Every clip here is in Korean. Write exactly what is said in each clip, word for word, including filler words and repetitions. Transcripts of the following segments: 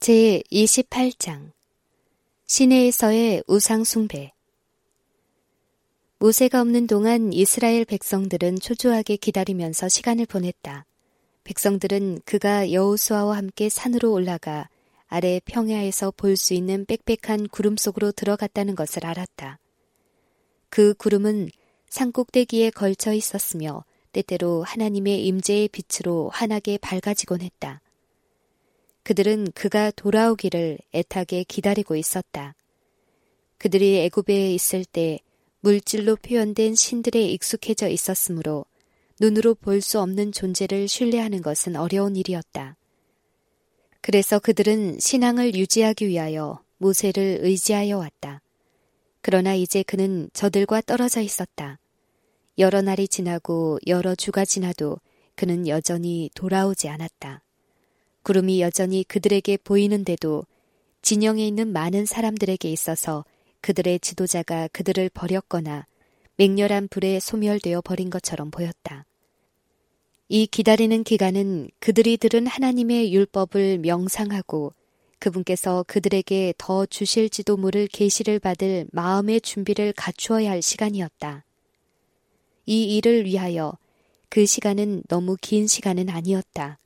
제이십팔 장 시내에서의 우상숭배. 모세가 없는 동안 이스라엘 백성들은 초조하게 기다리면서 시간을 보냈다. 백성들은 그가 여호수아와 함께 산으로 올라가 아래 평야에서 볼 수 있는 빽빽한 구름 속으로 들어갔다는 것을 알았다. 그 구름은 산꼭대기에 걸쳐 있었으며 때때로 하나님의 임재의 빛으로 환하게 밝아지곤 했다. 그들은 그가 돌아오기를 애타게 기다리고 있었다. 그들이 애굽에 있을 때 물질로 표현된 신들에 익숙해져 있었으므로 눈으로 볼 수 없는 존재를 신뢰하는 것은 어려운 일이었다. 그래서 그들은 신앙을 유지하기 위하여 모세를 의지하여 왔다. 그러나 이제 그는 저들과 떨어져 있었다. 여러 날이 지나고 여러 주가 지나도 그는 여전히 돌아오지 않았다. 구름이 여전히 그들에게 보이는데도 진영에 있는 많은 사람들에게 있어서 그들의 지도자가 그들을 버렸거나 맹렬한 불에 소멸되어 버린 것처럼 보였다. 이 기다리는 기간은 그들이 들은 하나님의 율법을 명상하고 그분께서 그들에게 더 주실지도 모를 계시를 받을 마음의 준비를 갖추어야 할 시간이었다. 이 일을 위하여 그 시간은 너무 긴 시간은 아니었다.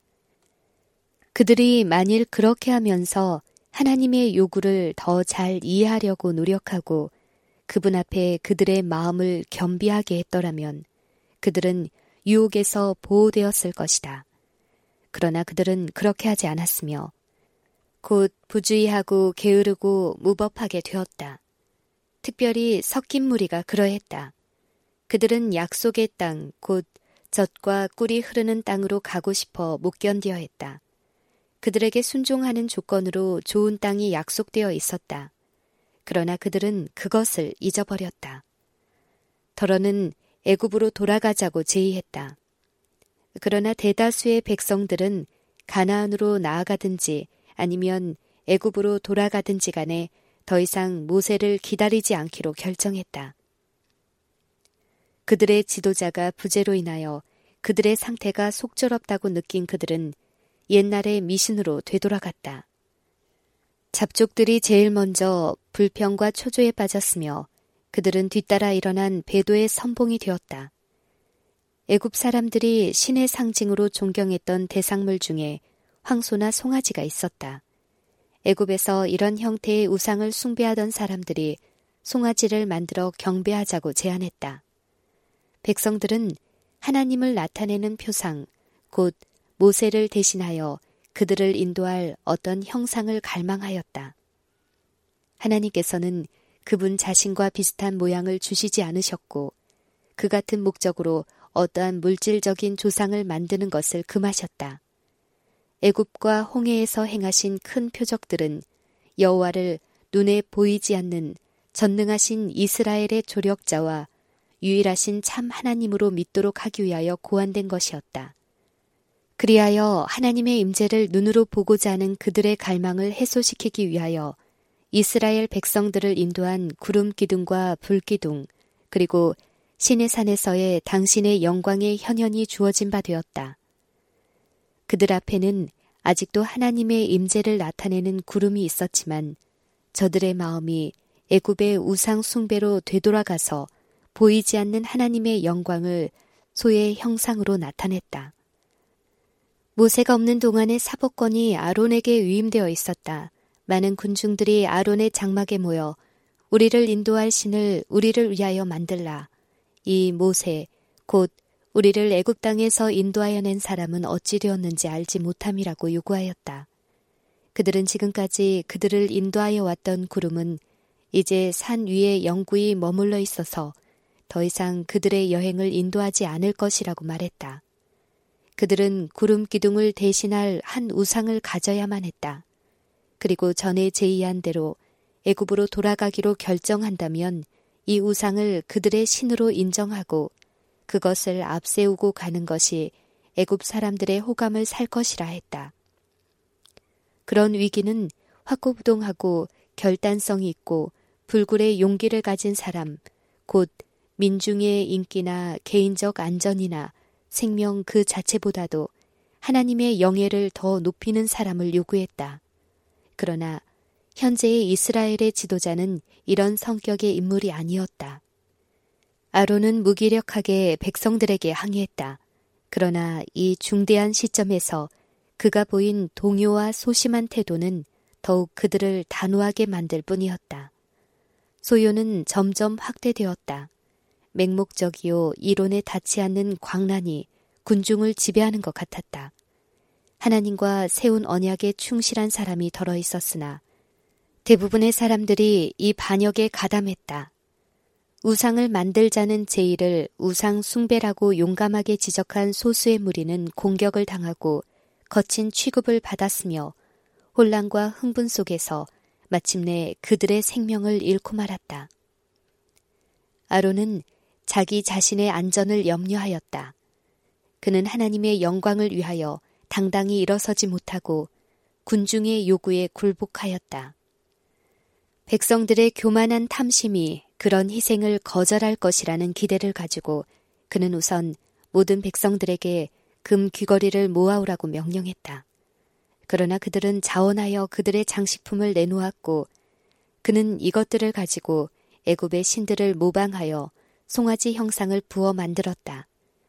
그들이 만일 그렇게 하면서 하나님의 요구를 더 잘 이해하려고 노력하고 그분 앞에 그들의 마음을 겸비하게 했더라면 그들은 유혹에서 보호되었을 것이다. 그러나 그들은 그렇게 하지 않았으며 곧 부주의하고 게으르고 무법하게 되었다. 특별히 섞인 무리가 그러했다. 그들은 약속의 땅, 곧 젖과 꿀이 흐르는 땅으로 가고 싶어 못 견디어 했다. 그들에게 순종하는 조건으로 좋은 땅이 약속되어 있었다. 그러나 그들은 그것을 잊어버렸다. 더러는 애굽으로 돌아가자고 제의했다. 그러나 대다수의 백성들은 가나안으로 나아가든지 아니면 애굽으로 돌아가든지 간에 더 이상 모세를 기다리지 않기로 결정했다. 그들의 지도자가 부재로 인하여 그들의 상태가 속절없다고 느낀 그들은 옛날의 미신으로 되돌아갔다. 잡족들이 제일 먼저 불평과 초조에 빠졌으며 그들은 뒤따라 일어난 배도의 선봉이 되었다. 애굽 사람들이 신의 상징으로 존경했던 대상물 중에 황소나 송아지가 있었다. 애굽에서 이런 형태의 우상을 숭배하던 사람들이 송아지를 만들어 경배하자고 제안했다. 백성들은 하나님을 나타내는 표상, 곧 모세를 대신하여 그들을 인도할 어떤 형상을 갈망하였다. 하나님께서는 그분 자신과 비슷한 모양을 주시지 않으셨고 그 같은 목적으로 어떠한 물질적인 조상을 만드는 것을 금하셨다. 애굽과 홍해에서 행하신 큰 표적들은 여호와를 눈에 보이지 않는 전능하신 이스라엘의 조력자와 유일하신 참 하나님으로 믿도록 하기 위하여 고안된 것이었다. 그리하여 하나님의 임재를 눈으로 보고자 하는 그들의 갈망을 해소시키기 위하여 이스라엘 백성들을 인도한 구름 기둥과 불 기둥 그리고 신의 산에서의 당신의 영광의 현현이 주어진 바 되었다. 그들 앞에는 아직도 하나님의 임재를 나타내는 구름이 있었지만 저들의 마음이 애굽의 우상 숭배로 되돌아가서 보이지 않는 하나님의 영광을 소의 형상으로 나타냈다. 모세가 없는 동안에 사법권이 아론에게 위임되어 있었다. 많은 군중들이 아론의 장막에 모여 우리를 인도할 신을 우리를 위하여 만들라. 이 모세, 곧 우리를 애굽 땅에서 인도하여 낸 사람은 어찌 되었는지 알지 못함이라고 요구하였다. 그들은 지금까지 그들을 인도하여 왔던 구름은 이제 산 위에 영구히 머물러 있어서 더 이상 그들의 여행을 인도하지 않을 것이라고 말했다. 그들은 구름 기둥을 대신할 한 우상을 가져야만 했다. 그리고 전에 제의한 대로 애굽으로 돌아가기로 결정한다면 이 우상을 그들의 신으로 인정하고 그것을 앞세우고 가는 것이 애굽 사람들의 호감을 살 것이라 했다. 그런 위기는 확고부동하고 결단성이 있고 불굴의 용기를 가진 사람, 곧 민중의 인기나 개인적 안전이나 생명 그 자체보다도 하나님의 영예를 더 높이는 사람을 요구했다. 그러나 현재의 이스라엘의 지도자는 이런 성격의 인물이 아니었다. 아론은 무기력하게 백성들에게 항의했다. 그러나 이 중대한 시점에서 그가 보인 동요와 소심한 태도는 더욱 그들을 단호하게 만들 뿐이었다. 소요는 점점 확대되었다. 맹목적이요 이론에 닿지 않는 광란이 군중을 지배하는 것 같았다. 하나님과 세운 언약에 충실한 사람이 덜어 있었으나 대부분의 사람들이 이 반역에 가담했다. 우상을 만들자는 제의를 우상 숭배라고 용감하게 지적한 소수의 무리는 공격을 당하고 거친 취급을 받았으며 혼란과 흥분 속에서 마침내 그들의 생명을 잃고 말았다. 아론은 자기 자신의 안전을 염려하였다. 그는 하나님의 영광을 위하여 당당히 일어서지 못하고 군중의 요구에 굴복하였다. 백성들의 교만한 탐심이 그런 희생을 거절할 것이라는 기대를 가지고 그는 우선 모든 백성들에게 금 귀걸이를 모아오라고 명령했다. 그러나 그들은 자원하여 그들의 장식품을 내놓았고 그는 이것들을 가지고 애굽의 신들을 모방하여 송아지 형상을 부어 만들었다.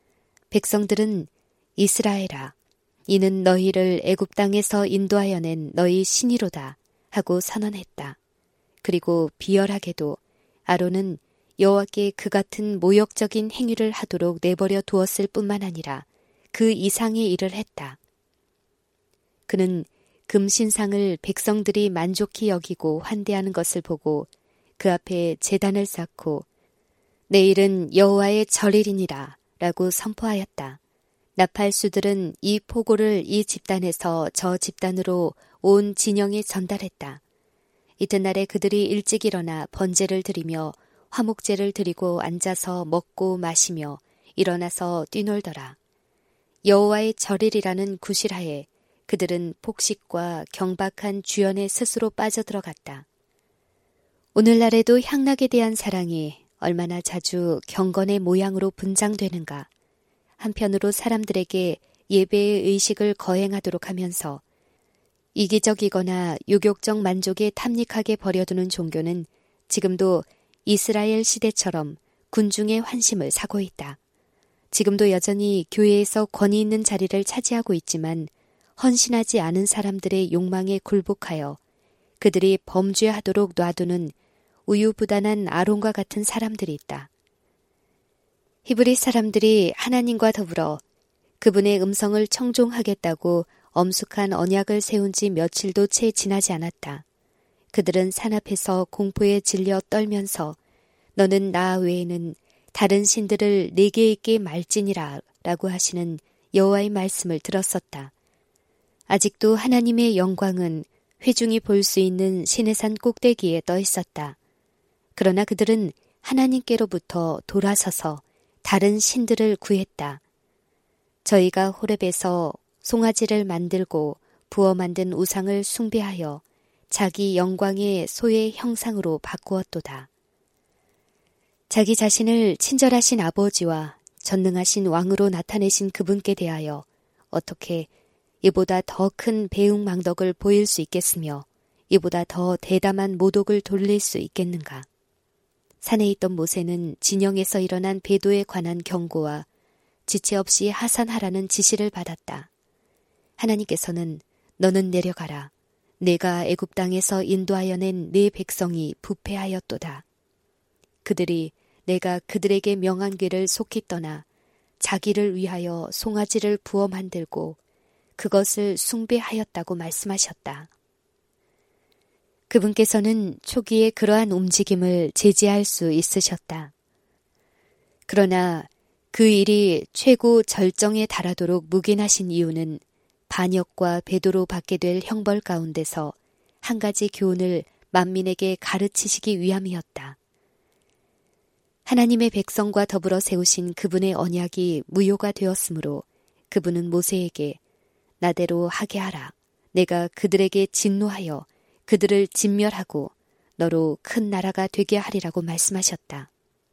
백성들은 이스라엘아, 이는 너희를 애굽 땅에서 인도하여 낸 너희 신이로다 하고 선언했다. 그리고 비열하게도 아론은 여호와께 그 같은 모욕적인 행위를 하도록 내버려 두었을 뿐만 아니라 그 이상의 일을 했다. 그는 금신상을 백성들이 만족히 여기고 환대하는 것을 보고 그 앞에 제단을 쌓고 내일은 여호와의 절일이니라 라고 선포하였다. 나팔수들은 이 포고를 이 집단에서 저 집단으로 온 진영에 전달했다. 이튿날에 그들이 일찍 일어나 번제를 드리며 화목제를 드리고 앉아서 먹고 마시며 일어나서 뛰놀더라. 여호와의 절일이라는 구실하에 그들은 폭식과 경박한 주연에 스스로 빠져들어갔다. 오늘날에도 향락에 대한 사랑이 얼마나 자주 경건의 모양으로 분장되는가. 한편으로 사람들에게 예배의 의식을 거행하도록 하면서 이기적이거나 유욕적 만족에 탐닉하게 버려두는 종교는 지금도 이스라엘 시대처럼 군중의 환심을 사고 있다. 지금도 여전히 교회에서 권위 있는 자리를 차지하고 있지만 헌신하지 않은 사람들의 욕망에 굴복하여 그들이 범죄하도록 놔두는 우유부단한 아론과 같은 사람들이 있다. 히브리 사람들이 하나님과 더불어 그분의 음성을 청종하겠다고 엄숙한 언약을 세운 지 며칠도 채 지나지 않았다. 그들은 산 앞에서 공포에 질려 떨면서 너는 나 외에는 다른 신들을 내게 있게 말지니라 라고 하시는 여호와의 말씀을 들었었다. 아직도 하나님의 영광은 회중이 볼 수 있는 시내산 꼭대기에 떠 있었다. 그러나 그들은 하나님께로부터 돌아서서 다른 신들을 구했다. 저희가 호렙에서 송아지를 만들고 부어 만든 우상을 숭배하여 자기 영광의 소의 형상으로 바꾸었도다. 자기 자신을 친절하신 아버지와 전능하신 왕으로 나타내신 그분께 대하여 어떻게 이보다 더 큰 배웅망덕을 보일 수 있겠으며 이보다 더 대담한 모독을 돌릴 수 있겠는가. 산에 있던 모세는 진영에서 일어난 배도에 관한 경고와 지체 없이 하산하라는 지시를 받았다. 하나님께서는 너는 내려가라. 내가 애굽 땅에서 인도하여 낸 네 백성이 부패하였도다. 그들이 내가 그들에게 명한 길을 속히 떠나 자기를 위하여 송아지를 부어 만들고 그것을 숭배하였다고 말씀하셨다. 그분께서는 초기에 그러한 움직임을 제지할 수 있으셨다. 그러나 그 일이 최고 절정에 달하도록 묵인하신 이유는 반역과 배도로 받게 될 형벌 가운데서 한 가지 교훈을 만민에게 가르치시기 위함이었다. 하나님의 백성과 더불어 세우신 그분의 언약이 무효가 되었으므로 그분은 모세에게 나대로 하게 하라. 내가 그들에게 진노하여 그들을 진멸하고 너로 큰 나라가 되게 하리라고 말씀하셨다.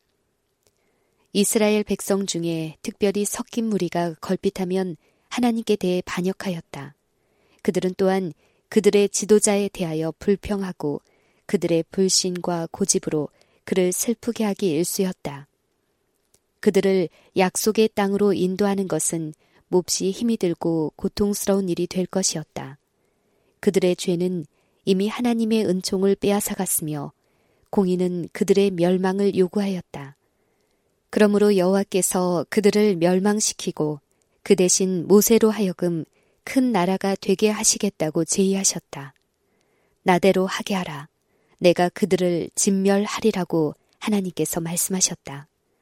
이스라엘 백성 중에 특별히 섞인 무리가 걸핏하면 하나님께 대해 반역하였다. 그들은 또한 그들의 지도자에 대하여 불평하고 그들의 불신과 고집으로 그를 슬프게 하기 일쑤였다. 그들을 약속의 땅으로 인도하는 것은 몹시 힘이 들고 고통스러운 일이 될 것이었다. 그들의 죄는 이미 하나님의 은총을 빼앗아갔으며 공의는 그들의 멸망을 요구하였다. 그러므로 여호와께서 그들을 멸망시키고 그 대신 모세로 하여금 큰 나라가 되게 하시겠다고 제의하셨다. 나대로 하게 하라. 내가 그들을 진멸하리라고 하나님께서 말씀하셨다.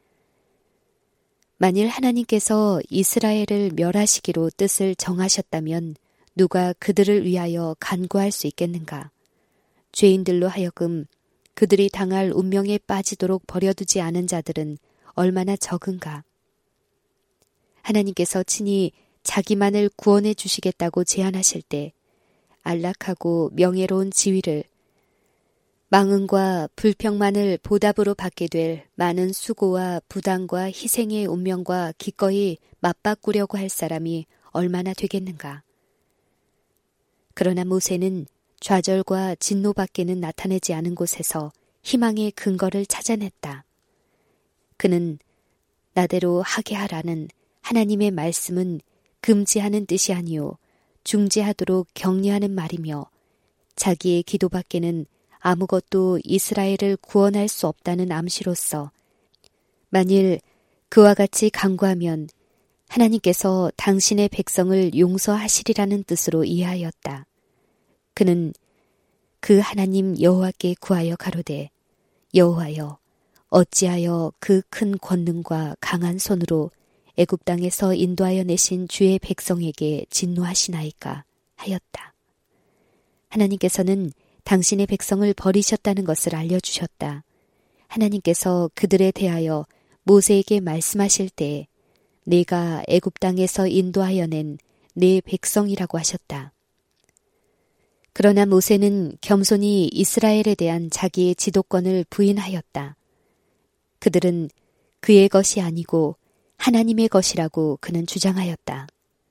만일 하나님께서 이스라엘을 멸하시기로 뜻을 정하셨다면 누가 그들을 위하여 간구할 수 있겠는가? 죄인들로 하여금 그들이 당할 운명에 빠지도록 버려두지 않은 자들은 얼마나 적은가? 하나님께서 친히 자기만을 구원해 주시겠다고 제안하실 때 안락하고 명예로운 지위를 망언과 불평만을 보답으로 받게 될 많은 수고와 부담과 희생의 운명과 기꺼이 맞바꾸려고 할 사람이 얼마나 되겠는가? 그러나 모세는 좌절과 진노밖에는 나타내지 않은 곳에서 희망의 근거를 찾아냈다. 그는 나대로 하게 하라는 하나님의 말씀은 금지하는 뜻이 아니요 중지하도록 격려하는 말이며 자기의 기도밖에는 아무것도 이스라엘을 구원할 수 없다는 암시로서 만일 그와 같이 간구하면 하나님께서 당신의 백성을 용서하시리라는 뜻으로 이해하였다. 그는 그 하나님 여호와께 구하여 가로되 여호와여 어찌하여 그 큰 권능과 강한 손으로 애굽 땅에서 인도하여 내신 주의 백성에게 진노하시나이까 하였다. 하나님께서는 당신의 백성을 버리셨다는 것을 알려주셨다. 하나님께서 그들에 대하여 모세에게 말씀하실 때 내가 애굽 땅에서 인도하여 낸 내 백성이라고 하셨다. 그러나 모세는 겸손히 이스라엘에 대한 자기의 지도권을 부인하였다. 그들은 그의 것이 아니고 하나님의 것이라고 그는 주장하였다.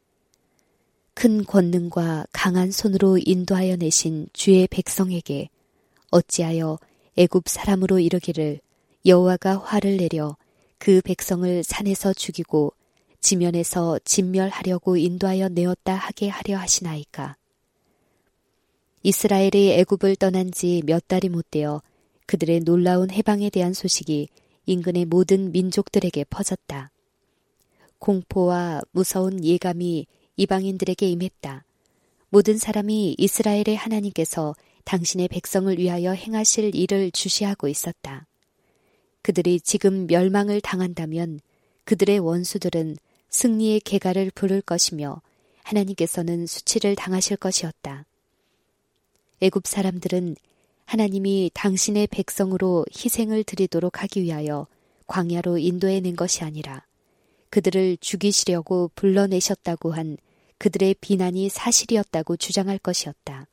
큰 권능과 강한 손으로 인도하여 내신 주의 백성에게 어찌하여 애굽 사람으로 이르기를 여호와가 화를 내려 그 백성을 산에서 죽이고 지면에서 진멸하려고 인도하여 내었다 하게 하려 하시나이까. 이스라엘이 애굽을 떠난 지 몇 달이 못 되어 그들의 놀라운 해방에 대한 소식이 인근의 모든 민족들에게 퍼졌다. 공포와 무서운 예감이 이방인들에게 임했다. 모든 사람이 이스라엘의 하나님께서 당신의 백성을 위하여 행하실 일을 주시하고 있었다. 그들이 지금 멸망을 당한다면 그들의 원수들은 승리의 계가를 부를 것이며 하나님께서는 수치를 당하실 것이었다. 애굽 사람들은 하나님이 당신의 백성으로 희생을 드리도록 하기 위하여 광야로 인도해낸 것이 아니라 그들을 죽이시려고 불러내셨다고 한 그들의 비난이 사실이었다고 주장할 것이었다.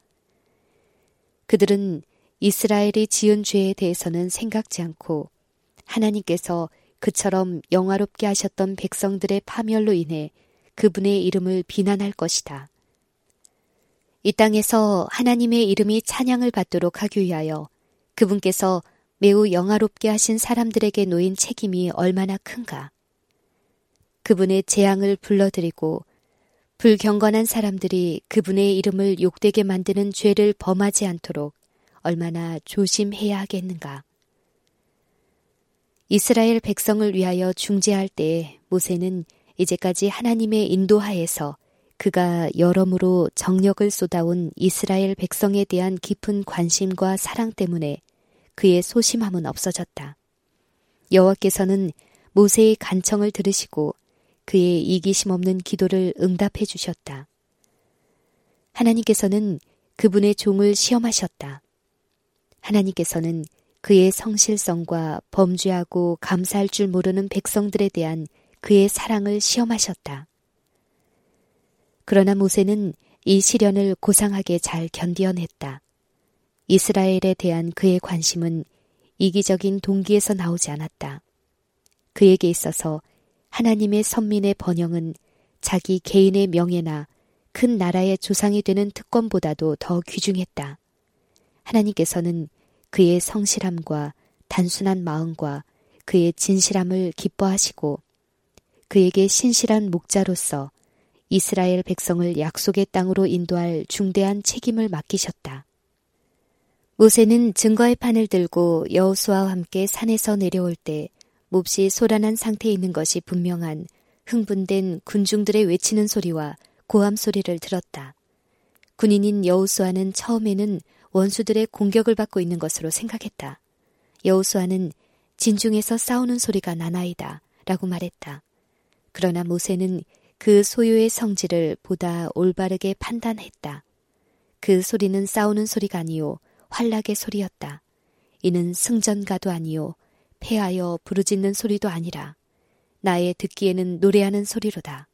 그들은 이스라엘이 지은 죄에 대해서는 생각지 않고 하나님께서 그처럼 영화롭게 하셨던 백성들의 파멸로 인해 그분의 이름을 비난할 것이다. 이 땅에서 하나님의 이름이 찬양을 받도록 하기 위하여 그분께서 매우 영화롭게 하신 사람들에게 놓인 책임이 얼마나 큰가. 그분의 재앙을 불러들이고 불경건한 사람들이 그분의 이름을 욕되게 만드는 죄를 범하지 않도록 얼마나 조심해야 하겠는가. 이스라엘 백성을 위하여 중재할 때 모세는 이제까지 하나님의 인도하에서 그가 여러모로 정력을 쏟아온 이스라엘 백성에 대한 깊은 관심과 사랑 때문에 그의 소심함은 없어졌다. 여호와께서는 모세의 간청을 들으시고 그의 이기심 없는 기도를 응답해 주셨다. 하나님께서는 그분의 종을 시험하셨다. 하나님께서는 그의 성실성과 범죄하고 감사할 줄 모르는 백성들에 대한 그의 사랑을 시험하셨다. 그러나 모세는 이 시련을 고상하게 잘 견디어냈다. 이스라엘에 대한 그의 관심은 이기적인 동기에서 나오지 않았다. 그에게 있어서 하나님의 선민의 번영은 자기 개인의 명예나 큰 나라의 조상이 되는 특권보다도 더 귀중했다. 하나님께서는 그의 성실함과 단순한 마음과 그의 진실함을 기뻐하시고 그에게 신실한 목자로서 이스라엘 백성을 약속의 땅으로 인도할 중대한 책임을 맡기셨다. 모세는 증거의 판을 들고 여호수아와 함께 산에서 내려올 때 몹시 소란한 상태에 있는 것이 분명한 흥분된 군중들의 외치는 소리와 고함 소리를 들었다. 군인인 여호수아는 처음에는 원수들의 공격을 받고 있는 것으로 생각했다. 여호수아는 진중에서 싸우는 소리가 나나이다 라고 말했다. 그러나 모세는 그 소요의 성질을 보다 올바르게 판단했다. 그 소리는 싸우는 소리가 아니요 환락의 소리였다. 이는 승전가도 아니요 패하여 부르짖는 소리도 아니라 나의 듣기에는 노래하는 소리로다.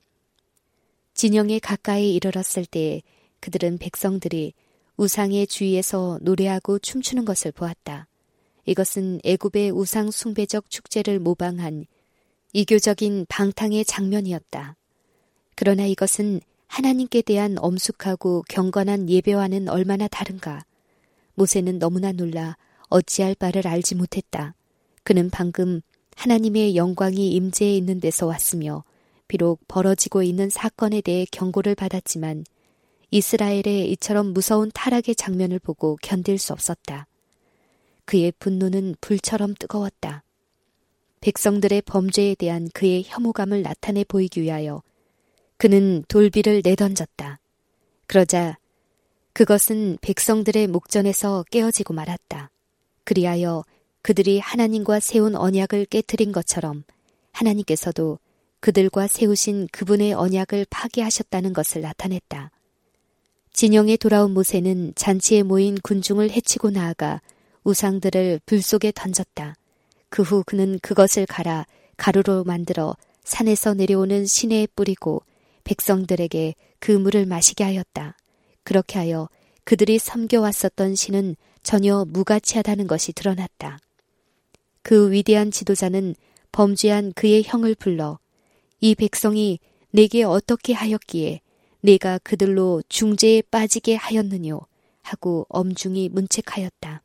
진영에 가까이 이르렀을 때 그들은 백성들이 우상의 주위에서 노래하고 춤추는 것을 보았다. 이것은 애굽의 우상 숭배적 축제를 모방한 이교적인 방탕의 장면이었다. 그러나 이것은 하나님께 대한 엄숙하고 경건한 예배와는 얼마나 다른가. 모세는 너무나 놀라 어찌할 바를 알지 못했다. 그는 방금 하나님의 영광이 임재해 있는 데서 왔으며 비록 벌어지고 있는 사건에 대해 경고를 받았지만 이스라엘의 이처럼 무서운 타락의 장면을 보고 견딜 수 없었다. 그의 분노는 불처럼 뜨거웠다. 백성들의 범죄에 대한 그의 혐오감을 나타내 보이기 위하여 그는 돌비를 내던졌다. 그러자 그것은 백성들의 목전에서 깨어지고 말았다. 그리하여 그들이 하나님과 세운 언약을 깨트린 것처럼 하나님께서도 그들과 세우신 그분의 언약을 파괴하셨다는 것을 나타냈다. 진영에 돌아온 모세는 잔치에 모인 군중을 해치고 나아가 우상들을 불 속에 던졌다. 그 후 그는 그것을 갈아 가루로 만들어 산에서 내려오는 시내에 뿌리고 백성들에게 그 물을 마시게 하였다. 그렇게 하여 그들이 섬겨왔었던 신은 전혀 무가치하다는 것이 드러났다. 그 위대한 지도자는 범죄한 그의 형을 불러 이 백성이 내게 어떻게 하였기에 내가 그들로 중죄에 빠지게 하였느뇨 하고 엄중히 문책하였다.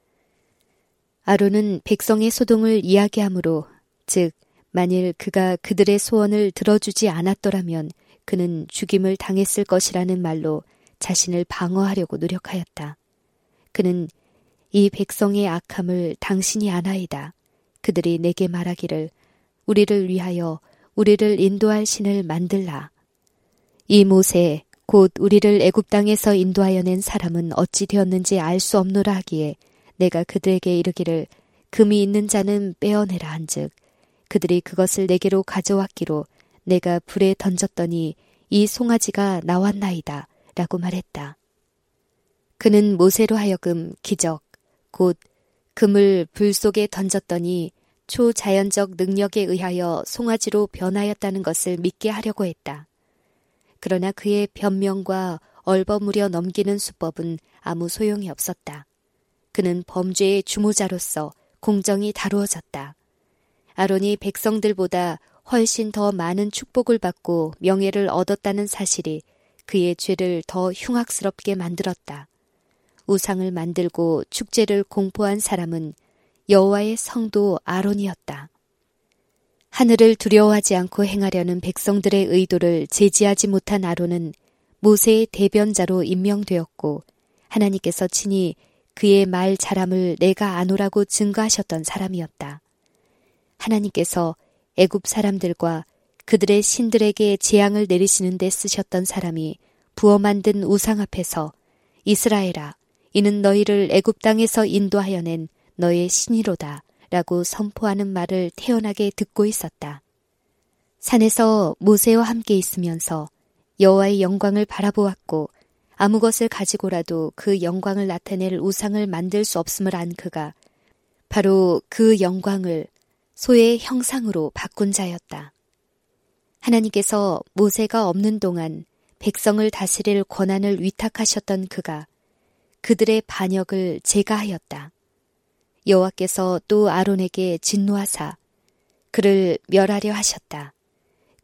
아론은 백성의 소동을 이야기하므로 즉 만일 그가 그들의 소원을 들어주지 않았더라면 그는 죽임을 당했을 것이라는 말로 자신을 방어하려고 노력하였다. 그는 이 백성의 악함을 당신이 아나이다. 그들이 내게 말하기를 우리를 위하여 우리를 인도할 신을 만들라. 이 모세 곧 우리를 애굽 땅에서 인도하여 낸 사람은 어찌 되었는지 알 수 없노라 하기에 내가 그들에게 이르기를 금이 있는 자는 빼어내라 한즉 그들이 그것을 내게로 가져왔기로 내가 불에 던졌더니 이 송아지가 나왔나이다 라고 말했다. 그는 모세로 하여금 기적 곧 금을 불 속에 던졌더니 초자연적 능력에 의하여 송아지로 변하였다는 것을 믿게 하려고 했다. 그러나 그의 변명과 얼버무려 넘기는 수법은 아무 소용이 없었다. 그는 범죄의 주모자로서 공정이 다루어졌다. 아론이 백성들보다 훨씬 더 많은 축복을 받고 명예를 얻었다는 사실이 그의 죄를 더 흉악스럽게 만들었다. 우상을 만들고 축제를 공포한 사람은 여호와의 성도 아론이었다. 하늘을 두려워하지 않고 행하려는 백성들의 의도를 제지하지 못한 아론은 모세의 대변자로 임명되었고 하나님께서 친히 그의 말 잘함을 내가 아노라고 증거하셨던 사람이었다. 하나님께서 애굽 사람들과 그들의 신들에게 재앙을 내리시는 데 쓰셨던 사람이 부어 만든 우상 앞에서 이스라엘아 이는 너희를 애굽 땅에서 인도하여 낸 너의 신이로다 라고 선포하는 말을 태연하게 듣고 있었다. 산에서 모세와 함께 있으면서 여호와의 영광을 바라보았고 아무 것을 가지고라도 그 영광을 나타낼 우상을 만들 수 없음을 안 그가 바로 그 영광을 소의 형상으로 바꾼 자였다. 하나님께서 모세가 없는 동안 백성을 다스릴 권한을 위탁하셨던 그가 그들의 반역을 제거하였다. 여호와께서 또 아론에게 진노하사 그를 멸하려 하셨다.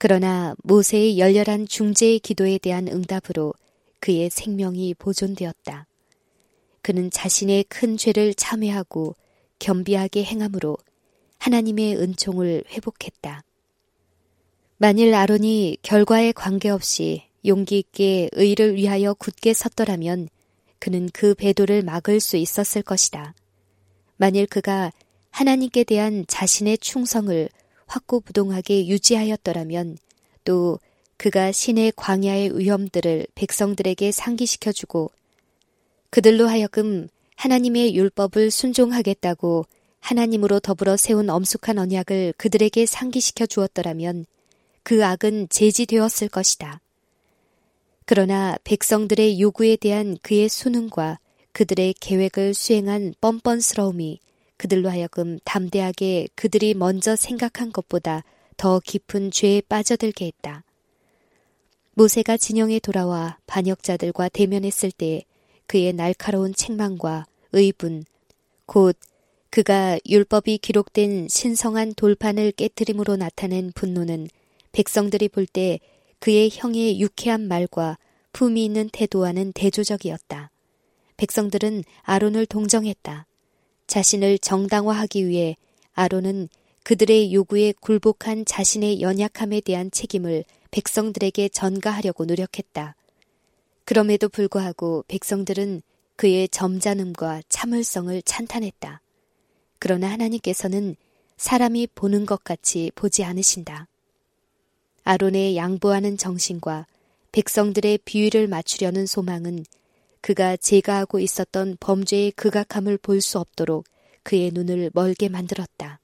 그러나 모세의 열렬한 중재의 기도에 대한 응답으로 그의 생명이 보존되었다. 그는 자신의 큰 죄를 참회하고 겸비하게 행함으로 하나님의 은총을 회복했다. 만일 아론이 결과에 관계없이 용기 있게 의를 위하여 굳게 섰더라면 그는 그 배도를 막을 수 있었을 것이다. 만일 그가 하나님께 대한 자신의 충성을 확고부동하게 유지하였더라면 또 그가 신의 광야의 위험들을 백성들에게 상기시켜주고 그들로 하여금 하나님의 율법을 순종하겠다고 하나님으로 더불어 세운 엄숙한 언약을 그들에게 상기시켜 주었더라면 그 악은 제지되었을 것이다. 그러나 백성들의 요구에 대한 그의 순응과 그들의 계획을 수행한 뻔뻔스러움이 그들로 하여금 담대하게 그들이 먼저 생각한 것보다 더 깊은 죄에 빠져들게 했다. 모세가 진영에 돌아와 반역자들과 대면했을 때에 그의 날카로운 책망과 의분, 곧 그가 율법이 기록된 신성한 돌판을 깨트림으로 나타낸 분노는 백성들이 볼 때 그의 형의 유쾌한 말과 품위 있는 태도와는 대조적이었다. 백성들은 아론을 동정했다. 자신을 정당화하기 위해 아론은 그들의 요구에 굴복한 자신의 연약함에 대한 책임을 백성들에게 전가하려고 노력했다. 그럼에도 불구하고 백성들은 그의 점잖음과 참을성을 찬탄했다. 그러나 하나님께서는 사람이 보는 것 같이 보지 않으신다. 아론의 양보하는 정신과 백성들의 비위를 맞추려는 소망은 그가 제가하고 있었던 범죄의 극악함을 볼 수 없도록 그의 눈을 멀게 만들었다.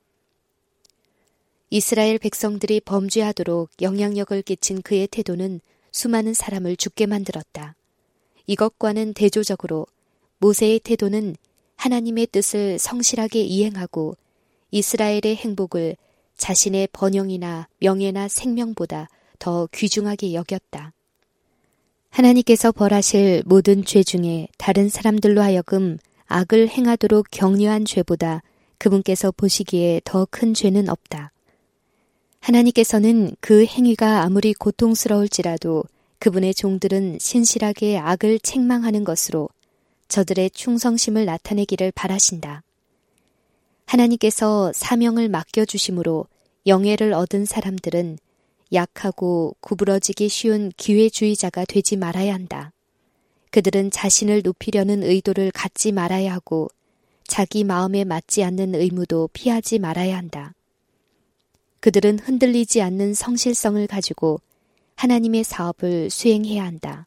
이스라엘 백성들이 범죄하도록 영향력을 끼친 그의 태도는 수많은 사람을 죽게 만들었다. 이것과는 대조적으로 모세의 태도는 하나님의 뜻을 성실하게 이행하고 이스라엘의 행복을 자신의 번영이나 명예나 생명보다 더 귀중하게 여겼다. 하나님께서 벌하실 모든 죄 중에 다른 사람들로 하여금 악을 행하도록 격려한 죄보다 그분께서 보시기에 더 큰 죄는 없다. 하나님께서는 그 행위가 아무리 고통스러울지라도 그분의 종들은 신실하게 악을 책망하는 것으로 저들의 충성심을 나타내기를 바라신다. 하나님께서 사명을 맡겨주심으로 영예를 얻은 사람들은 약하고 구부러지기 쉬운 기회주의자가 되지 말아야 한다. 그들은 자신을 높이려는 의도를 갖지 말아야 하고 자기 마음에 맞지 않는 의무도 피하지 말아야 한다. 그들은 흔들리지 않는 성실성을 가지고 하나님의 사업을 수행해야 한다.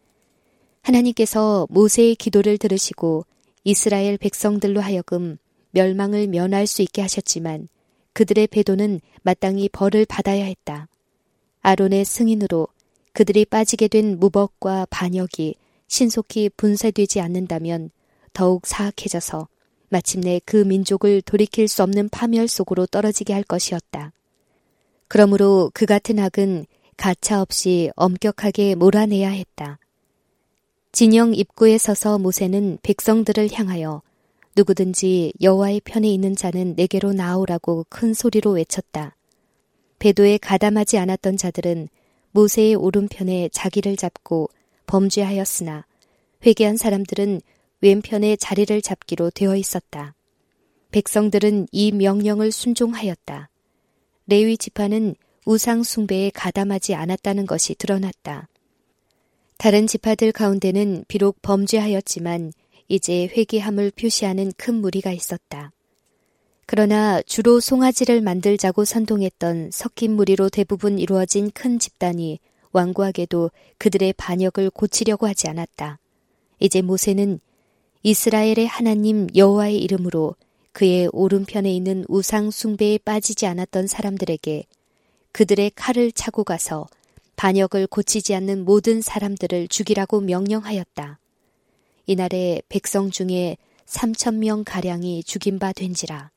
하나님께서 모세의 기도를 들으시고 이스라엘 백성들로 하여금 멸망을 면할 수 있게 하셨지만 그들의 배도는 마땅히 벌을 받아야 했다. 아론의 승인으로 그들이 빠지게 된 무법과 반역이 신속히 분쇄되지 않는다면 더욱 사악해져서 마침내 그 민족을 돌이킬 수 없는 파멸 속으로 떨어지게 할 것이었다. 그러므로 그 같은 악은 가차없이 엄격하게 몰아내야 했다. 진영 입구에 서서 모세는 백성들을 향하여 누구든지 여호와의 편에 있는 자는 내게로 나오라고 큰 소리로 외쳤다. 배도에 가담하지 않았던 자들은 모세의 오른편에 자기를 잡고 범죄하였으나 회개한 사람들은 왼편에 자리를 잡기로 되어 있었다. 백성들은 이 명령을 순종하였다. 레위 지파는 우상 숭배에 가담하지 않았다는 것이 드러났다. 다른 지파들 가운데는 비록 범죄하였지만 이제 회개함을 표시하는 큰 무리가 있었다. 그러나 주로 송아지를 만들자고 선동했던 섞인 무리로 대부분 이루어진 큰 집단이 완고하게도 그들의 반역을 고치려고 하지 않았다. 이제 모세는 이스라엘의 하나님 여호와의 이름으로 그의 오른편에 있는 우상 숭배에 빠지지 않았던 사람들에게 그들의 칼을 차고 가서 반역을 고치지 않는 모든 사람들을 죽이라고 명령하였다. 이날에 백성 중에 삼천 명 가량이 죽인 바 된지라.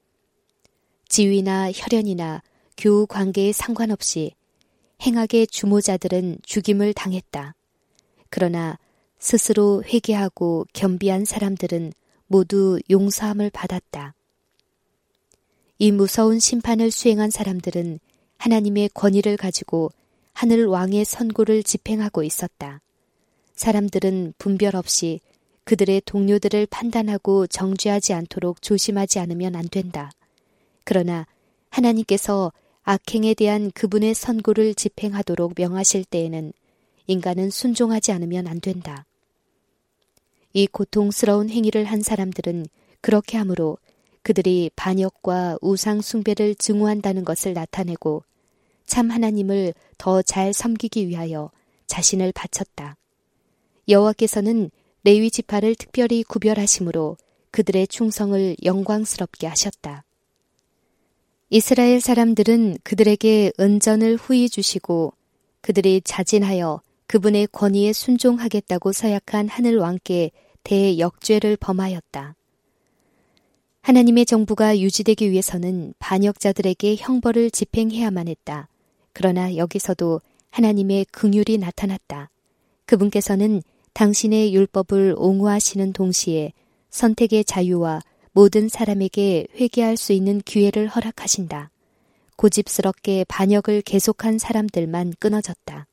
지위나 혈연이나 교우 관계에 상관없이 행악의 주모자들은 죽임을 당했다. 그러나 스스로 회개하고 겸비한 사람들은 모두 용서함을 받았다. 이 무서운 심판을 수행한 사람들은 하나님의 권위를 가지고 하늘 왕의 선고를 집행하고 있었다. 사람들은 분별 없이 그들의 동료들을 판단하고 정죄하지 않도록 조심하지 않으면 안 된다. 그러나 하나님께서 악행에 대한 그분의 선고를 집행하도록 명하실 때에는 인간은 순종하지 않으면 안 된다. 이 고통스러운 행위를 한 사람들은 그렇게 함으로 그들이 반역과 우상 숭배를 증오한다는 것을 나타내고 참 하나님을 더 잘 섬기기 위하여 자신을 바쳤다. 여호와께서는 레위 지파를 특별히 구별하심으로 그들의 충성을 영광스럽게 하셨다. 이스라엘 사람들은 그들에게 은전을 후히 주시고 그들이 자진하여 그분의 권위에 순종하겠다고 서약한 하늘 왕께 대역죄를 범하였다. 하나님의 정부가 유지되기 위해서는 반역자들에게 형벌을 집행해야만 했다. 그러나 여기서도 하나님의 긍휼이 나타났다. 그분께서는 당신의 율법을 옹호하시는 동시에 선택의 자유와 모든 사람에게 회개할 수 있는 기회를 허락하신다. 고집스럽게 반역을 계속한 사람들만 끊어졌다.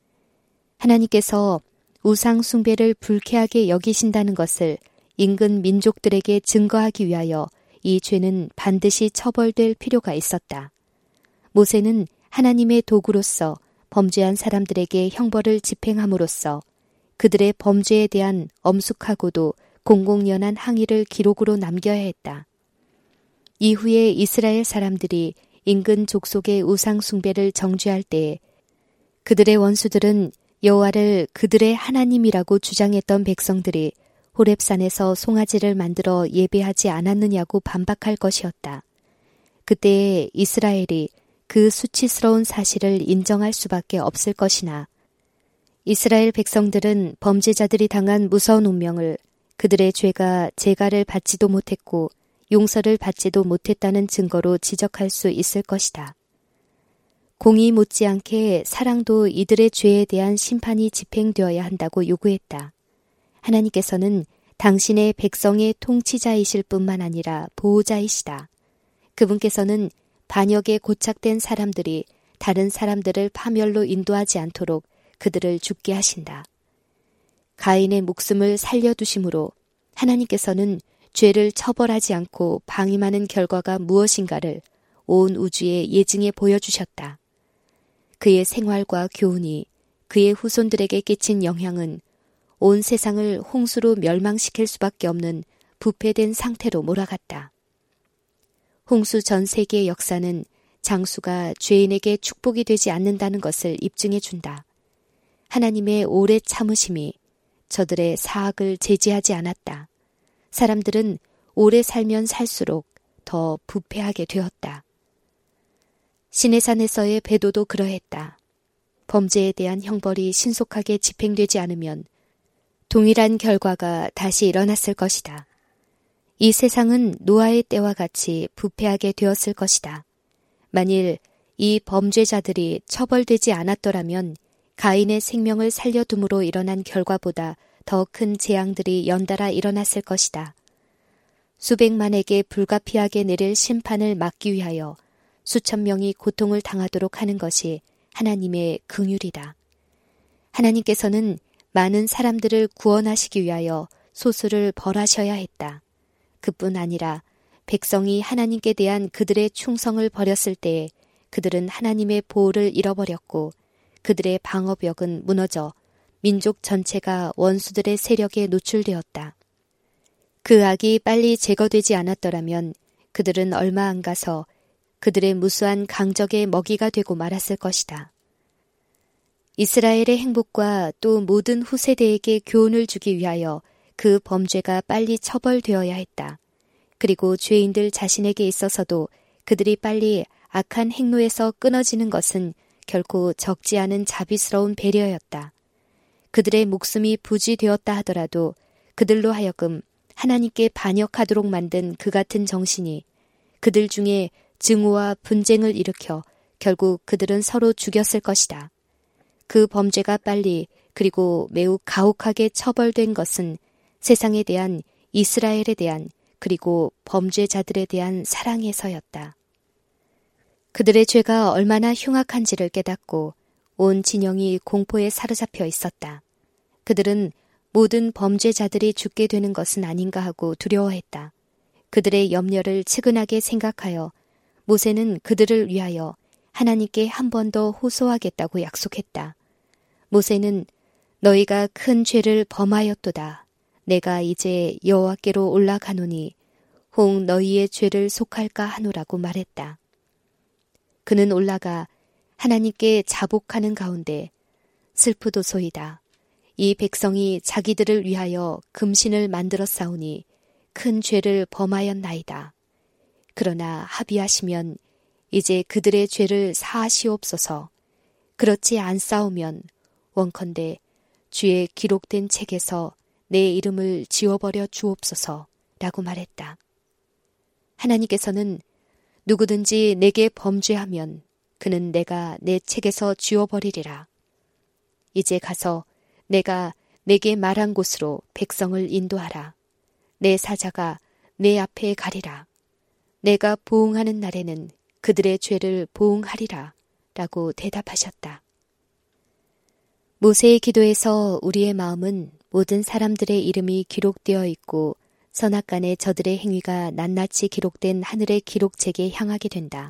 하나님께서 우상 숭배를 불쾌하게 여기신다는 것을 인근 민족들에게 증거하기 위하여 이 죄는 반드시 처벌될 필요가 있었다. 모세는 하나님의 도구로서 범죄한 사람들에게 형벌을 집행함으로써 그들의 범죄에 대한 엄숙하고도 공공연한 항의를 기록으로 남겨야 했다. 이후에 이스라엘 사람들이 인근 족속의 우상 숭배를 정죄할 때에 그들의 원수들은 여호와를 그들의 하나님이라고 주장했던 백성들이 호렙산에서 송아지를 만들어 예배하지 않았느냐고 반박할 것이었다. 그때에 이스라엘이 그 수치스러운 사실을 인정할 수밖에 없을 것이나 이스라엘 백성들은 범죄자들이 당한 무서운 운명을 그들의 죄가 재갈을 받지도 못했고 용서를 받지도 못했다는 증거로 지적할 수 있을 것이다. 공의 못지않게 사랑도 이들의 죄에 대한 심판이 집행되어야 한다고 요구했다. 하나님께서는 당신의 백성의 통치자이실 뿐만 아니라 보호자이시다. 그분께서는 반역에 고착된 사람들이 다른 사람들을 파멸로 인도하지 않도록 그들을 죽게 하신다. 가인의 목숨을 살려두심으로 하나님께서는 죄를 처벌하지 않고 방임하는 결과가 무엇인가를 온 우주에 예증해 보여주셨다. 그의 생활과 교훈이 그의 후손들에게 끼친 영향은 온 세상을 홍수로 멸망시킬 수밖에 없는 부패된 상태로 몰아갔다. 홍수 전 세계의 역사는 장수가 죄인에게 축복이 되지 않는다는 것을 입증해 준다. 하나님의 오래 참으심이 저들의 사악을 제지하지 않았다. 사람들은 오래 살면 살수록 더 부패하게 되었다. 시내산에서의 배도도 그러했다. 범죄에 대한 형벌이 신속하게 집행되지 않으면 동일한 결과가 다시 일어났을 것이다. 이 세상은 노아의 때와 같이 부패하게 되었을 것이다. 만일 이 범죄자들이 처벌되지 않았더라면 가인의 생명을 살려둠으로 일어난 결과보다 더 큰 재앙들이 연달아 일어났을 것이다. 수백만에게 불가피하게 내릴 심판을 막기 위하여 수천 명이 고통을 당하도록 하는 것이 하나님의 긍휼이다. 하나님께서는 많은 사람들을 구원하시기 위하여 소수를 벌하셔야 했다. 그뿐 아니라 백성이 하나님께 대한 그들의 충성을 버렸을 때에 그들은 하나님의 보호를 잃어버렸고 그들의 방어벽은 무너져 민족 전체가 원수들의 세력에 노출되었다. 그 악이 빨리 제거되지 않았더라면 그들은 얼마 안 가서 그들의 무수한 강적의 먹이가 되고 말았을 것이다. 이스라엘의 행복과 또 모든 후세대에게 교훈을 주기 위하여 그 범죄가 빨리 처벌되어야 했다. 그리고 죄인들 자신에게 있어서도 그들이 빨리 악한 행로에서 끊어지는 것은 결코 적지 않은 자비스러운 배려였다. 그들의 목숨이 부지되었다 하더라도 그들로 하여금 하나님께 반역하도록 만든 그 같은 정신이 그들 중에 증오와 분쟁을 일으켜 결국 그들은 서로 죽였을 것이다. 그 범죄가 빨리 그리고 매우 가혹하게 처벌된 것은 세상에 대한 이스라엘에 대한 그리고 범죄자들에 대한 사랑에서였다. 그들의 죄가 얼마나 흉악한지를 깨닫고 온 진영이 공포에 사로잡혀 있었다. 그들은 모든 범죄자들이 죽게 되는 것은 아닌가 하고 두려워했다. 그들의 염려를 측은하게 생각하여 모세는 그들을 위하여 하나님께 한 번 더 호소하겠다고 약속했다. 모세는 너희가 큰 죄를 범하였도다. 내가 이제 여호와께로 올라가노니 혹 너희의 죄를 속할까 하노라고 말했다. 그는 올라가 하나님께 자복하는 가운데 슬프도소이다. 이 백성이 자기들을 위하여 금신을 만들어 싸우니 큰 죄를 범하였나이다. 그러나 합의하시면 이제 그들의 죄를 사하시옵소서. 그렇지 않사오면 원컨대 주의 기록된 책에서 내 이름을 지워버려 주옵소서 라고 말했다. 하나님께서는 누구든지 내게 범죄하면 그는 내가 내 책에서 지워버리리라. 이제 가서 내가 내게 말한 곳으로 백성을 인도하라. 내 사자가 내 앞에 가리라. 내가 보응하는 날에는 그들의 죄를 보응하리라 라고 대답하셨다. 모세의 기도에서 우리의 마음은 모든 사람들의 이름이 기록되어 있고 선악간에 저들의 행위가 낱낱이 기록된 하늘의 기록책에 향하게 된다.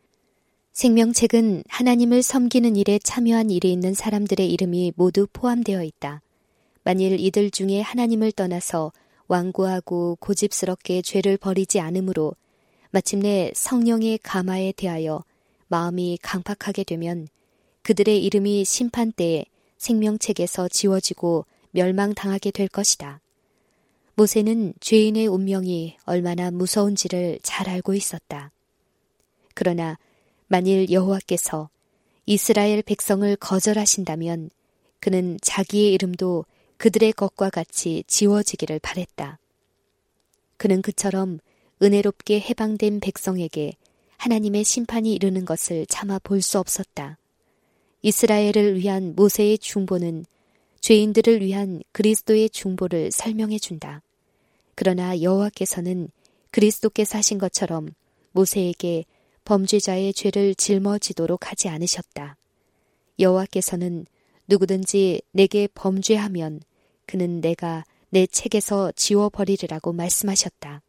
생명책은 하나님을 섬기는 일에 참여한 일에 있는 사람들의 이름이 모두 포함되어 있다. 만일 이들 중에 하나님을 떠나서 완고하고 고집스럽게 죄를 버리지 않으므로 마침내 성령의 감화에 대하여 마음이 강팍하게 되면 그들의 이름이 심판때에 생명책에서 지워지고 멸망당하게 될 것이다. 모세는 죄인의 운명이 얼마나 무서운지를 잘 알고 있었다. 그러나 만일 여호와께서 이스라엘 백성을 거절하신다면 그는 자기의 이름도 그들의 것과 같이 지워지기를 바랬다. 그는 그처럼 은혜롭게 해방된 백성에게 하나님의 심판이 이르는 것을 차마 볼 수 없었다. 이스라엘을 위한 모세의 중보는 죄인들을 위한 그리스도의 중보를 설명해 준다. 그러나 여호와께서는 그리스도께서 하신 것처럼 모세에게 범죄자의 죄를 짊어지도록 하지 않으셨다. 여호와께서는 누구든지 내게 범죄하면 그는 내가 내 책에서 지워버리리라고 말씀하셨다.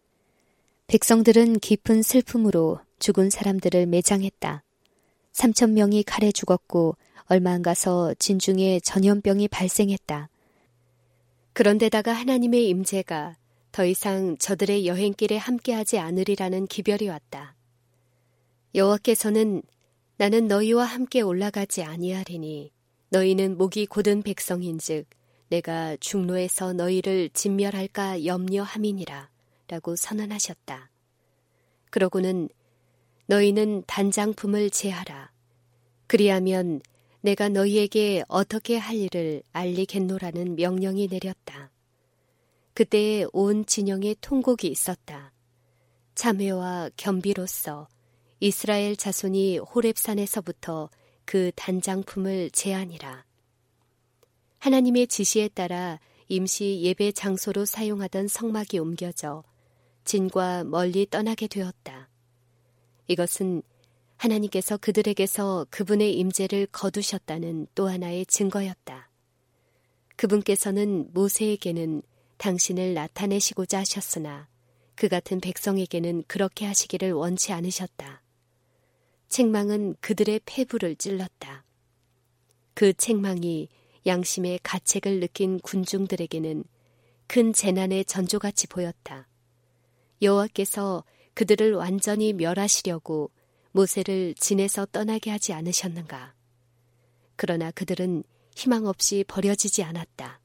백성들은 깊은 슬픔으로 죽은 사람들을 매장했다. 삼천 명이 칼에 죽었고 얼마 안 가서 진중에 전염병이 발생했다. 그런데다가 하나님의 임재가 더 이상 저들의 여행길에 함께하지 않으리라는 기별이 왔다. 여호와께서는 나는 너희와 함께 올라가지 아니하리니 너희는 목이 곧은 백성인즉 내가 중로에서 너희를 진멸할까 염려함이니라 라고 선언하셨다. 그러고는 너희는 단장품을 제하라. 그리하면 내가 너희에게 어떻게 할 일을 알리겠노라는 명령이 내렸다. 그때에 온 진영에 통곡이 있었다. 참회와 겸비로써 이스라엘 자손이 호렙산에서부터 그 단장품을 제하니라. 하나님의 지시에 따라 임시 예배 장소로 사용하던 성막이 옮겨져 진과 멀리 떠나게 되었다. 이것은 하나님께서 그들에게서 그분의 임재를 거두셨다는 또 하나의 증거였다. 그분께서는 모세에게는 당신을 나타내시고자 하셨으나 그 같은 백성에게는 그렇게 하시기를 원치 않으셨다. 책망은 그들의 폐부를 찔렀다. 그 책망이 양심의 가책을 느낀 군중들에게는 큰 재난의 전조같이 보였다. 여호와께서 그들을 완전히 멸하시려고 모세를 진에서 떠나게 하지 않으셨는가? 그러나 그들은 희망 없이 버려지지 않았다.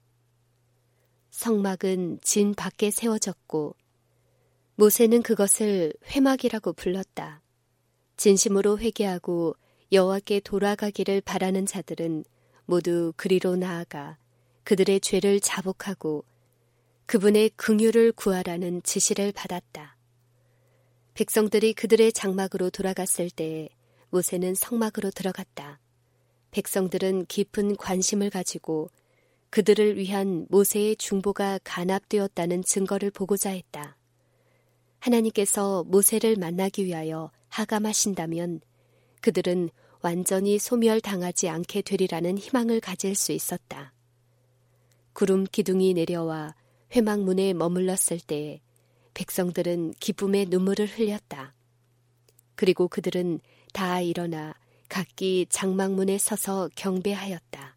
성막은 진 밖에 세워졌고 모세는 그것을 회막이라고 불렀다. 진심으로 회개하고 여호와께 돌아가기를 바라는 자들은 모두 그리로 나아가 그들의 죄를 자복하고 그분의 긍휼을 구하라는 지시를 받았다. 백성들이 그들의 장막으로 돌아갔을 때에 모세는 성막으로 들어갔다. 백성들은 깊은 관심을 가지고 그들을 위한 모세의 중보가 간합되었다는 증거를 보고자 했다. 하나님께서 모세를 만나기 위하여 하감하신다면 그들은 완전히 소멸당하지 않게 되리라는 희망을 가질 수 있었다. 구름 기둥이 내려와 회막문에 머물렀을 때 백성들은 기쁨의 눈물을 흘렸다. 그리고 그들은 다 일어나 각기 장막문에 서서 경배하였다.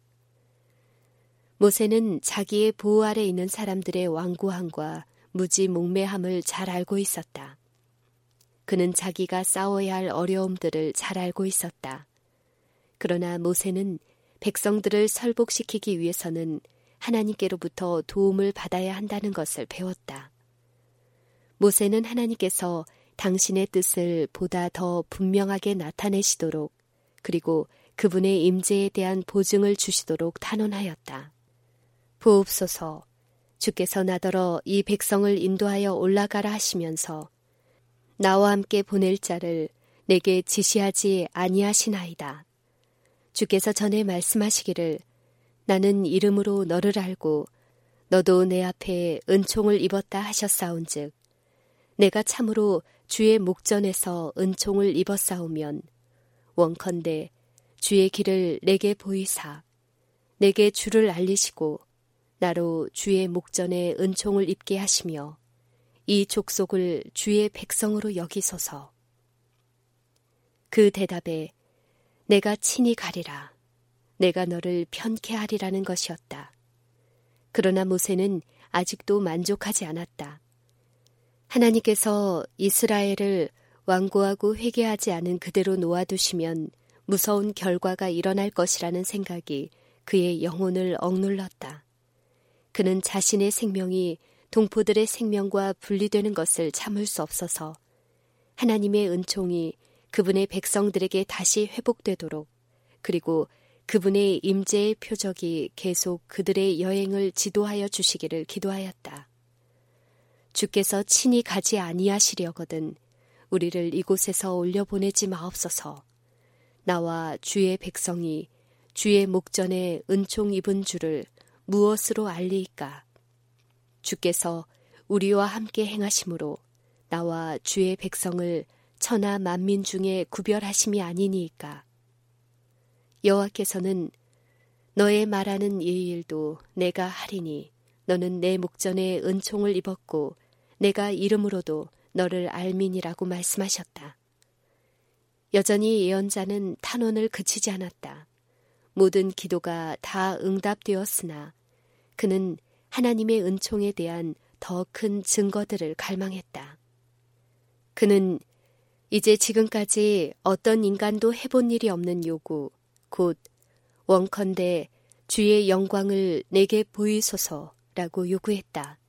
모세는 자기의 보호 아래 있는 사람들의 완고함과 무지 몽매함을 잘 알고 있었다. 그는 자기가 싸워야 할 어려움들을 잘 알고 있었다. 그러나 모세는 백성들을 설복시키기 위해서는 하나님께로부터 도움을 받아야 한다는 것을 배웠다. 모세는 하나님께서 당신의 뜻을 보다 더 분명하게 나타내시도록 그리고 그분의 임재에 대한 보증을 주시도록 탄원하였다. 보옵소서, 주께서 나더러 이 백성을 인도하여 올라가라 하시면서 나와 함께 보낼 자를 내게 지시하지 아니하시나이다. 주께서 전에 말씀하시기를 나는 이름으로 너를 알고 너도 내 앞에 은총을 입었다 하셨사온즉 내가 참으로 주의 목전에서 은총을 입었사오면 원컨대 주의 길을 내게 보이사 내게 주를 알리시고 나로 주의 목전에 은총을 입게 하시며 이 족속을 주의 백성으로 여기소서. 그 대답에 내가 친히 가리라. 내가 너를 편케 하리라는 것이었다. 그러나 모세는 아직도 만족하지 않았다. 하나님께서 이스라엘을 완고하고 회개하지 않은 그대로 놓아두시면 무서운 결과가 일어날 것이라는 생각이 그의 영혼을 억눌렀다. 그는 자신의 생명이 동포들의 생명과 분리되는 것을 참을 수 없어서 하나님의 은총이 그분의 백성들에게 다시 회복되도록 그리고 그분의 임재의 표적이 계속 그들의 여행을 지도하여 주시기를 기도하였다. 주께서 친히 가지 아니하시려거든 우리를 이곳에서 올려보내지 마옵소서. 나와 주의 백성이 주의 목전에 은총 입은 줄을 무엇으로 알리이까? 주께서 우리와 함께 행하심으로 나와 주의 백성을 천하 만민 중에 구별하심이 아니니이까? 여호와께서는 너의 말하는 이 일도 내가 하리니 너는 내 목전에 은총을 입었고 내가 이름으로도 너를 알미니라고 말씀하셨다. 여전히 예언자는 탄원을 그치지 않았다. 모든 기도가 다 응답되었으나 그는 하나님의 은총에 대한 더 큰 증거들을 갈망했다. 그는 이제 지금까지 어떤 인간도 해본 일이 없는 요구, 곧 원컨대 주의 영광을 내게 보이소서라고 요구했다.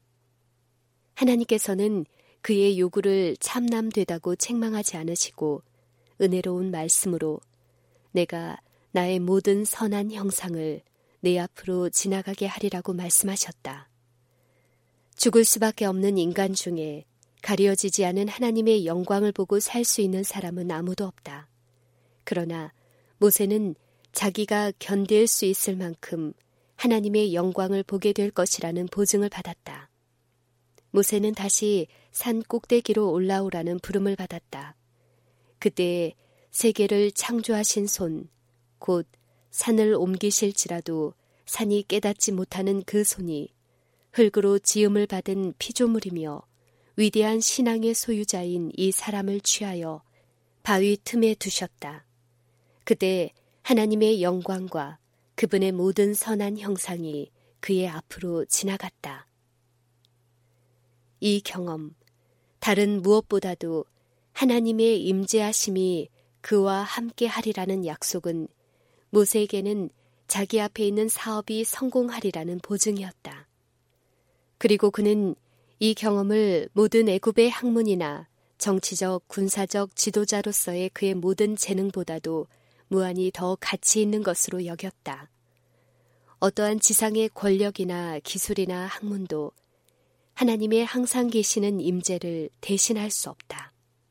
하나님께서는 그의 요구를 참남되다고 책망하지 않으시고 은혜로운 말씀으로 내가 나의 모든 선한 형상을 내 앞으로 지나가게 하리라고 말씀하셨다. 죽을 수밖에 없는 인간 중에 가려지지 않은 하나님의 영광을 보고 살 수 있는 사람은 아무도 없다. 그러나 모세는 자기가 견딜 수 있을 만큼 하나님의 영광을 보게 될 것이라는 보증을 받았다. 모세는 다시 산 꼭대기로 올라오라는 부름을 받았다. 그때 세계를 창조하신 손, 곧 산을 옮기실지라도 산이 깨닫지 못하는 그 손이 흙으로 지음을 받은 피조물이며 위대한 신앙의 소유자인 이 사람을 취하여 바위 틈에 두셨다. 그때 하나님의 영광과 그분의 모든 선한 형상이 그의 앞으로 지나갔다. 이 경험, 다른 무엇보다도 하나님의 임재하심이 그와 함께 하리라는 약속은 모세에게는 자기 앞에 있는 사업이 성공하리라는 보증이었다. 그리고 그는 이 경험을 모든 애굽의 학문이나 정치적, 군사적 지도자로서의 그의 모든 재능보다도 무한히 더 가치 있는 것으로 여겼다. 어떠한 지상의 권력이나 기술이나 학문도 하나님의 항상 계시는 임재를 대신할 수 없다.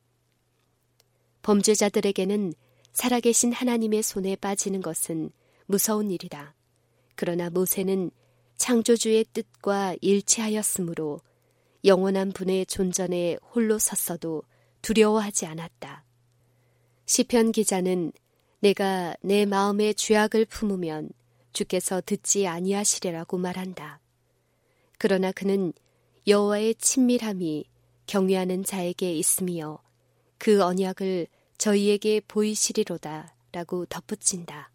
범죄자들에게는 살아계신 하나님의 손에 빠지는 것은 무서운 일이다. 그러나 모세는 창조주의 뜻과 일치하였으므로 영원한 분의 존전에 홀로 섰어도 두려워하지 않았다. 시편 기자는 내가 내 마음에 죄악을 품으면 주께서 듣지 아니하시리라고 말한다. 그러나 그는 여호와의 친밀함이 경외하는 자에게 있으며 그 언약을 저희에게 보이시리로다 라고 덧붙인다.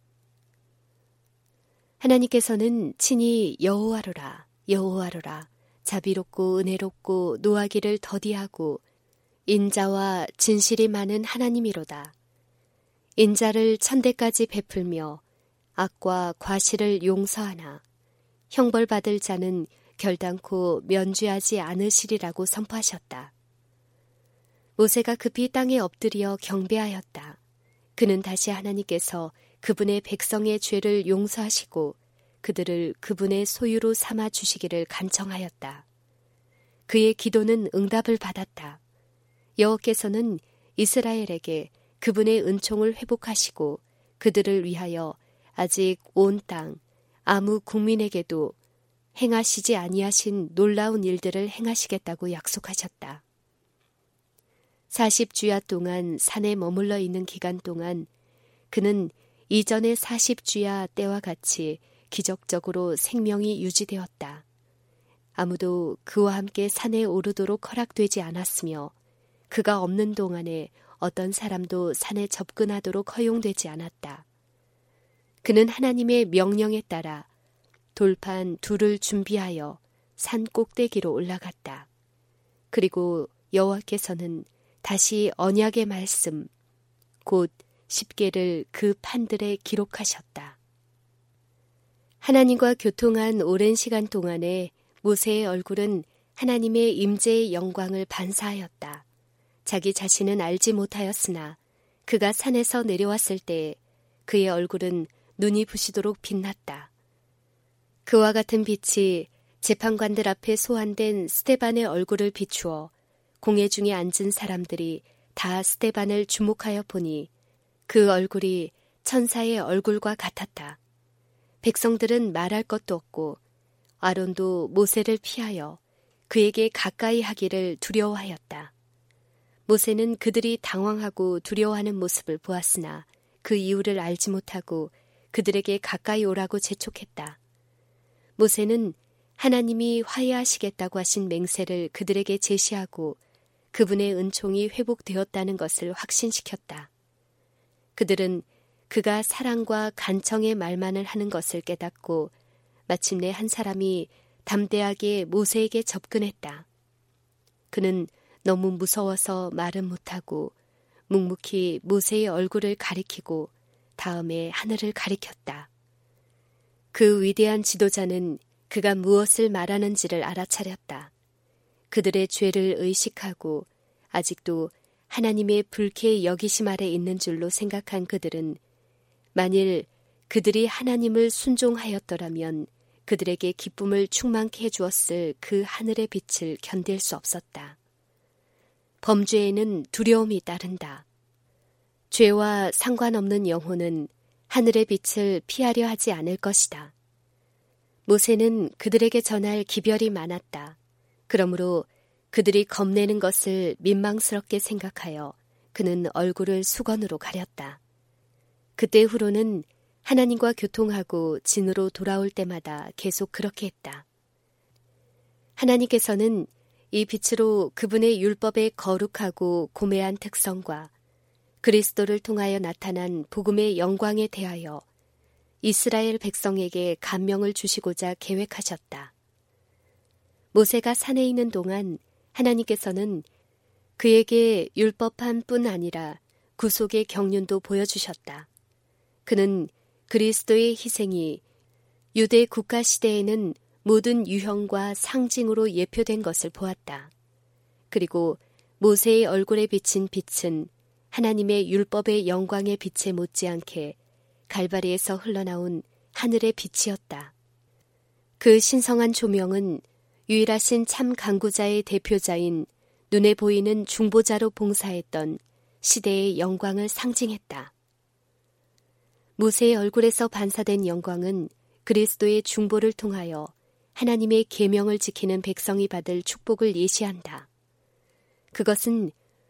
하나님께서는 친히 여호와로라 여호와로라 자비롭고 은혜롭고 노하기를 더디하고 인자와 진실이 많은 하나님이로다. 인자를 천대까지 베풀며 악과 과실을 용서하나 형벌받을 자는 결단코 면죄하지 않으시리라고 선포하셨다. 모세가 급히 땅에 엎드려 경배하였다. 그는 다시 하나님께서 그분의 백성의 죄를 용서하시고 그들을 그분의 소유로 삼아 주시기를 간청하였다. 그의 기도는 응답을 받았다. 여호와께서는 이스라엘에게 그분의 은총을 회복하시고 그들을 위하여 아직 온 땅 아무 국민에게도 행하시지 아니하신 놀라운 일들을 행하시겠다고 약속하셨다. 사십 주야 동안 산에 머물러 있는 기간 동안 그는 이전의 사십 주야 때와 같이 기적적으로 생명이 유지되었다. 아무도 그와 함께 산에 오르도록 허락되지 않았으며 그가 없는 동안에 어떤 사람도 산에 접근하도록 허용되지 않았다. 그는 하나님의 명령에 따라 돌판 둘을 준비하여 산 꼭대기로 올라갔다. 그리고 여호와께서는 다시 언약의 말씀, 곧 십계를 그 판들에 기록하셨다. 하나님과 교통한 오랜 시간 동안에 모세의 얼굴은 하나님의 임재의 영광을 반사하였다. 자기 자신은 알지 못하였으나 그가 산에서 내려왔을 때 그의 얼굴은 눈이 부시도록 빛났다. 그와 같은 빛이 재판관들 앞에 소환된 스데반의 얼굴을 비추어 공회 중에 앉은 사람들이 다 스데반을 주목하여 보니 그 얼굴이 천사의 얼굴과 같았다. 백성들은 말할 것도 없고 아론도 모세를 피하여 그에게 가까이 하기를 두려워하였다. 모세는 그들이 당황하고 두려워하는 모습을 보았으나 그 이유를 알지 못하고 그들에게 가까이 오라고 재촉했다. 모세는 하나님이 화해하시겠다고 하신 맹세를 그들에게 제시하고 그분의 은총이 회복되었다는 것을 확신시켰다. 그들은 그가 사랑과 간청의 말만을 하는 것을 깨닫고 마침내 한 사람이 담대하게 모세에게 접근했다. 그는 너무 무서워서 말은 못하고 묵묵히 모세의 얼굴을 가리키고 다음에 하늘을 가리켰다. 그 위대한 지도자는 그가 무엇을 말하는지를 알아차렸다. 그들의 죄를 의식하고 아직도 하나님의 불쾌 여기심 아래 있는 줄로 생각한 그들은 만일 그들이 하나님을 순종하였더라면 그들에게 기쁨을 충만케 해주었을 그 하늘의 빛을 견딜 수 없었다. 범죄에는 두려움이 따른다. 죄와 상관없는 영혼은 하늘의 빛을 피하려 하지 않을 것이다. 모세는 그들에게 전할 기별이 많았다. 그러므로 그들이 겁내는 것을 민망스럽게 생각하여 그는 얼굴을 수건으로 가렸다. 그때 후로는 하나님과 교통하고 진으로 돌아올 때마다 계속 그렇게 했다. 하나님께서는 이 빛으로 그분의 율법의 거룩하고 고매한 특성과 그리스도를 통하여 나타난 복음의 영광에 대하여 이스라엘 백성에게 감명을 주시고자 계획하셨다. 모세가 산에 있는 동안 하나님께서는 그에게 율법한 뿐 아니라 구속의 경륜도 보여주셨다. 그는 그리스도의 희생이 유대 국가 시대에는 모든 유형과 상징으로 예표된 것을 보았다. 그리고 모세의 얼굴에 비친 빛은 하나님의 율법의 영광의 빛에 못지않게 갈바리에서 흘러나온 하늘의 빛이었다. 그 신성한 조명은 유일하신 참 강구자의 대표자인 눈에 보이는 중보자로 봉사했던 시대의 영광을 상징했다. 모세의 얼굴에서 반사된 영광은 그리스도의 중보를 통하여 하나님의 계명을 지키는 백성이 받을 축복을 예시한다. 그것은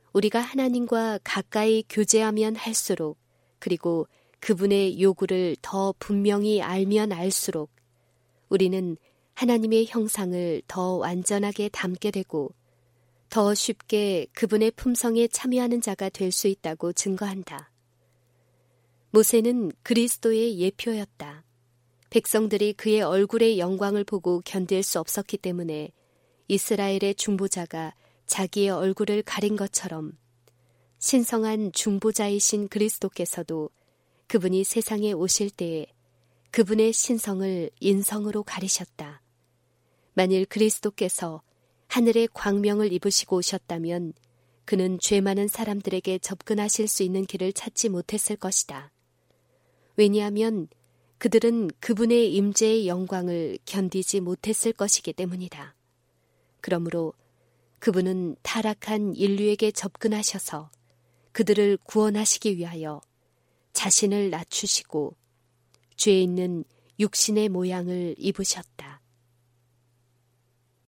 우리가 하나님과 가까이 교제하면 할수록, 그리고 그분의 요구를 더 분명히 알면 알수록 우리는 하나님의 형상을 더 완전하게 담게 되고 더 쉽게 그분의 품성에 참여하는 자가 될 수 있다고 증거한다. 모세는 그리스도의 예표였다. 백성들이 그의 얼굴의 영광을 보고 견딜 수 없었기 때문에 이스라엘의 중보자가 자기의 얼굴을 가린 것처럼 신성한 중보자이신 그리스도께서도 그분이 세상에 오실 때에 그분의 신성을 인성으로 가리셨다. 만일 그리스도께서 하늘의 광명을 입으시고 오셨다면 그는 죄 많은 사람들에게 접근하실 수 있는 길을 찾지 못했을 것이다. 왜냐하면 그들은 그분의 임재의 영광을 견디지 못했을 것이기 때문이다. 그러므로 그분은 타락한 인류에게 접근하셔서 그들을 구원하시기 위하여 자신을 낮추시고 죄 있는 육신의 모양을 입으셨다.